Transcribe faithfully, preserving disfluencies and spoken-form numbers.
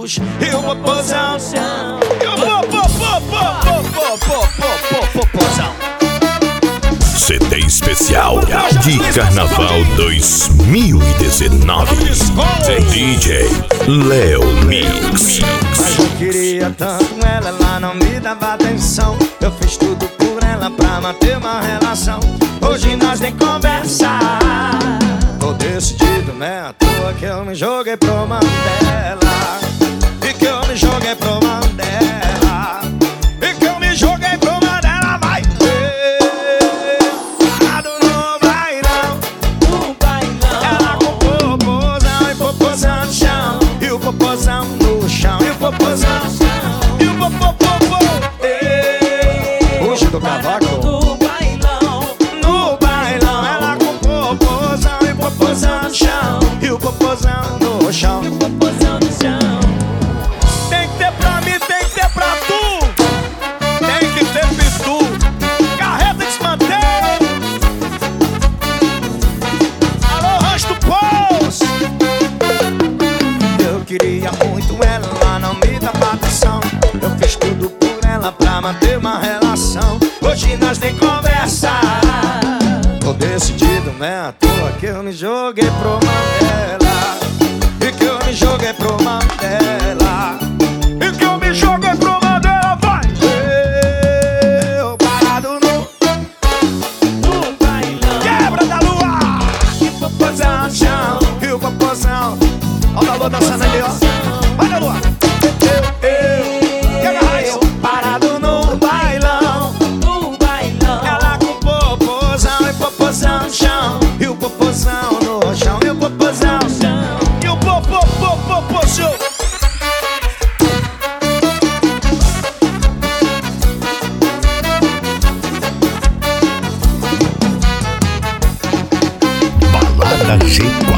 no chão e o popozão no chão. E o popopopopopopopopopozão. C D especial de Carnaval dois mil e dezenove. D J Léo Mix. Mas eu queria tanto ela, ela não me dava atenção. Eu fiz tudo por ela pra manter uma relação. Hoje nós nem conversar. Tô decidido, né? À toa que eu me joguei pro mão dela. E que eu me joguei pro mão dela. E que eu me joguei pro mão dela. Vai ver. Parado no bailão. No bailão. Ela com popozão e popozão no chão. E o popozão no chão. E o popozão no chão. E o popopopô. Hoje do cavaco. Do bailão. No bailão. Ela com popozão e popozão no chão. E o popozão no chão. E o popozão no chão. Tem que ter pra mim, tem que ter pra tu. Tem que ter pitu. Carreta desmantém. Alô, Rancho do Poço. Eu queria muito ela, ela não me dava atenção. Eu fiz tudo por ela pra manter uma relação. Hoje nós nem conversar. Tô decidido, né? À toa que eu me joguei pro mão dela. E que eu me joguei pro mão dela. E que eu me joguei pro mão dela. Vai! Eu parado no No bailão. quebra da lua. E popozão no chão. E o popozão. Olha o Alô dançando ali, ó. Vai da lua. Eu, eu, e agarra isso. Parado no bailão. No bailão. Ela com popozão e popozão no chão. E o popozão no chão. E o popozão no chão. E o popopopopopozão. Balada G quatro.